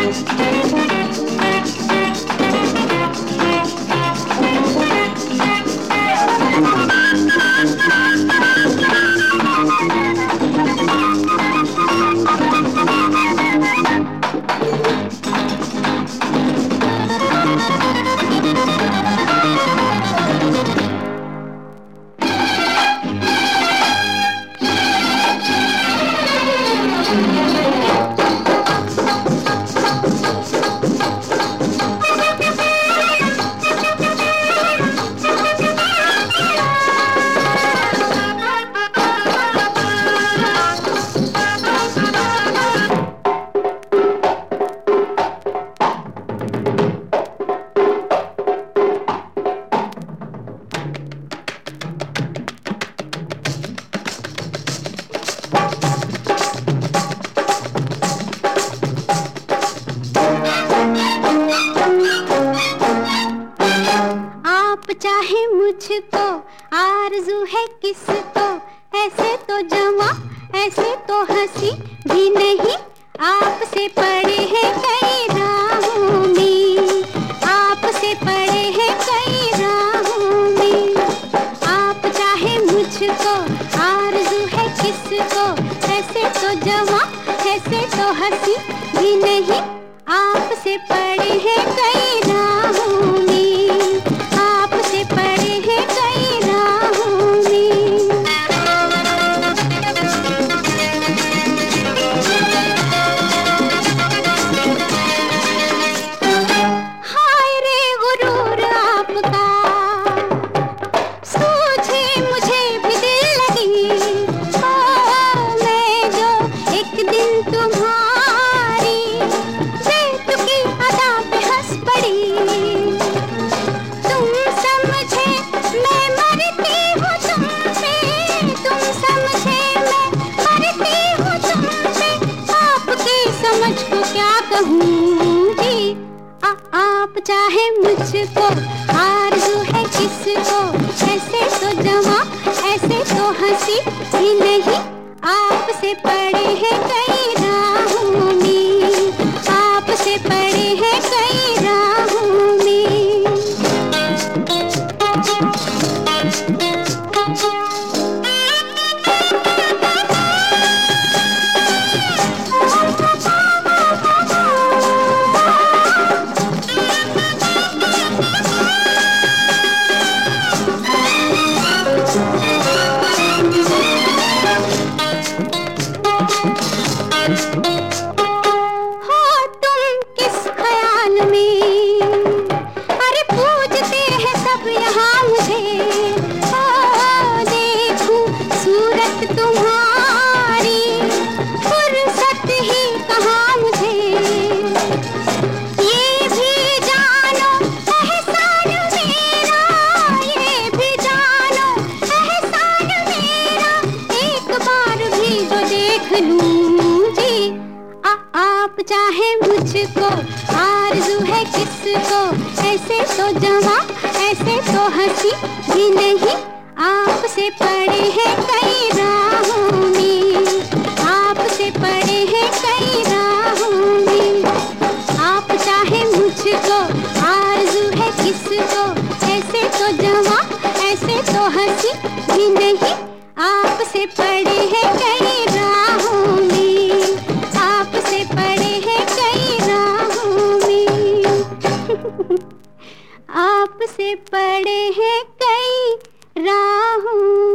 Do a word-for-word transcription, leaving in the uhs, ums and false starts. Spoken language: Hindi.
चाहे मुझको आरज़ू है किसको, ऐसे तो जवां ऐसे तो हंसी भी नहीं, आपसे पड़े हैं कई राहों में, आपसे पड़े हैं कई राहों में। आप चाहे मुझको आरज़ू है किसको, ऐसे तो जवां ऐसे तो हंसी भी नहीं, आपसे पड़े हैं कई राहों में, आपसे पड़े हैं कई राहों में। हाय रे गुरूर आपका, सूझे मुझे भी दिल लगी, ओ मैं जो एक दिन तुम्हारी बेतुकी अदा पे हंस पड़ी, तुम समझे मैं मरती हूँ तुमसे, तुम समझे मैं मरती हूँ तुमसे, आपकी समझ को क्या कहूँगी। आ, आप चाहे मुझको आरज़ू है किसको, ऐसे तो जवां ऐसे तो हंसी भी नहीं, आपसे पड़े हैं कई राहों में, आपसे पड़े हैं कई राहों में। हो तुम किस ख्याल में, अरे पूजते हैं सब यहाँ मुझे, ओ देखूं सूरत तुम्हारी, फुर्सत ही कहाँ मुझे, ये भी जानो एहसान मेरा, ये भी जानो एहसान मेरा, एक बार भी जो देख लूं जी। आ, आप चाहे मुझको आरज़ू है किसको, ऐसे तो जवां ऐसे तो हंसी भी नहीं, आपसे पड़े हैं कई राहों में, आपसे पड़े हैं कई राहों में। आप चाहे मुझको आरज़ू है किसको, ऐसे तो जवां ऐसे तो हंसी भी नहीं, आपसे पड़े हैं कई राहों में, आपसे पड़े हैं कई राहों में। आपसे पड़े हैं कई राहों